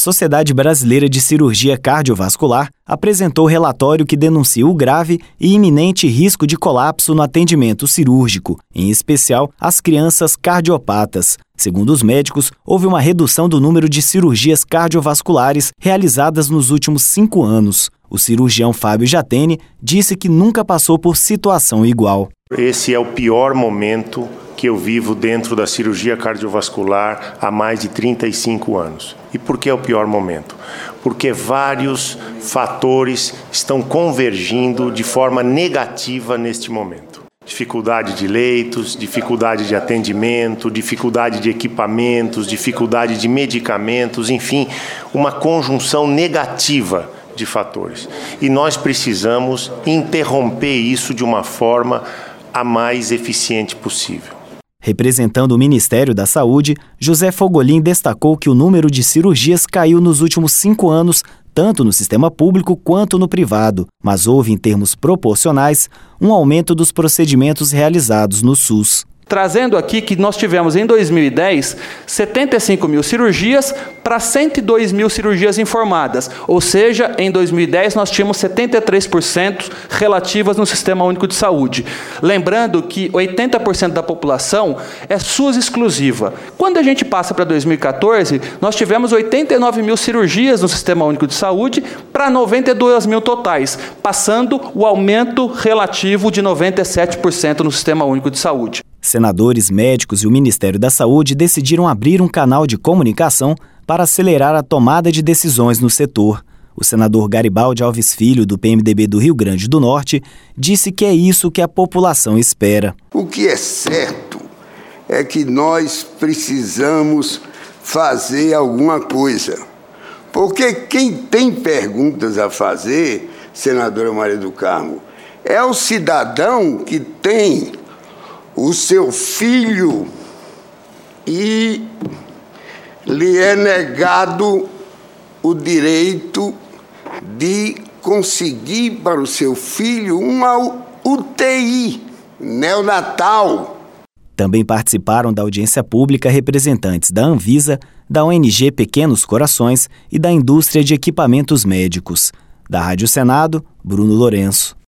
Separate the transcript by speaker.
Speaker 1: Sociedade Brasileira de Cirurgia Cardiovascular apresentou relatório que denuncia o grave e iminente risco de colapso no atendimento cirúrgico, em especial as crianças cardiopatas. Segundo os médicos, houve uma redução do número de cirurgias cardiovasculares realizadas nos últimos 5 anos. O cirurgião Fábio Jatene disse que nunca passou por situação igual.
Speaker 2: Esse é o pior momento que eu vivo dentro da cirurgia cardiovascular há mais de 35 anos. E por que é o pior momento? Porque vários fatores estão convergindo de forma negativa neste momento. Dificuldade de leitos, dificuldade de atendimento, dificuldade de equipamentos, dificuldade de medicamentos, enfim, uma conjunção negativa de fatores. E nós precisamos interromper isso de uma forma a mais eficiente possível.
Speaker 1: Representando o Ministério da Saúde, José Fogolin destacou que o número de cirurgias caiu nos últimos 5 anos, tanto no sistema público quanto no privado, mas houve, em termos proporcionais, um aumento dos procedimentos realizados no SUS.
Speaker 3: Trazendo aqui que nós tivemos em 2010 75 mil cirurgias para 102 mil cirurgias informadas, ou seja, em 2010 nós tínhamos 73% relativas no Sistema Único de Saúde. Lembrando que 80% da população é SUS exclusiva. Quando a gente passa para 2014, nós tivemos 89 mil cirurgias no Sistema Único de Saúde para 92 mil totais, passando o aumento relativo de 97% no Sistema Único de Saúde.
Speaker 1: Senadores, médicos e o Ministério da Saúde decidiram abrir um canal de comunicação para acelerar a tomada de decisões no setor. O senador Garibaldi Alves Filho, do PMDB do Rio Grande do Norte, disse que é isso que a população espera.
Speaker 4: O que é certo é que nós precisamos fazer alguma coisa. Porque quem tem perguntas a fazer, senadora Maria do Carmo, é o cidadão que tem o seu filho e lhe é negado o direito de conseguir para o seu filho uma UTI neonatal.
Speaker 1: Também participaram da audiência pública representantes da Anvisa, da ONG Pequenos Corações e da indústria de equipamentos médicos. Da Rádio Senado, Bruno Lourenço.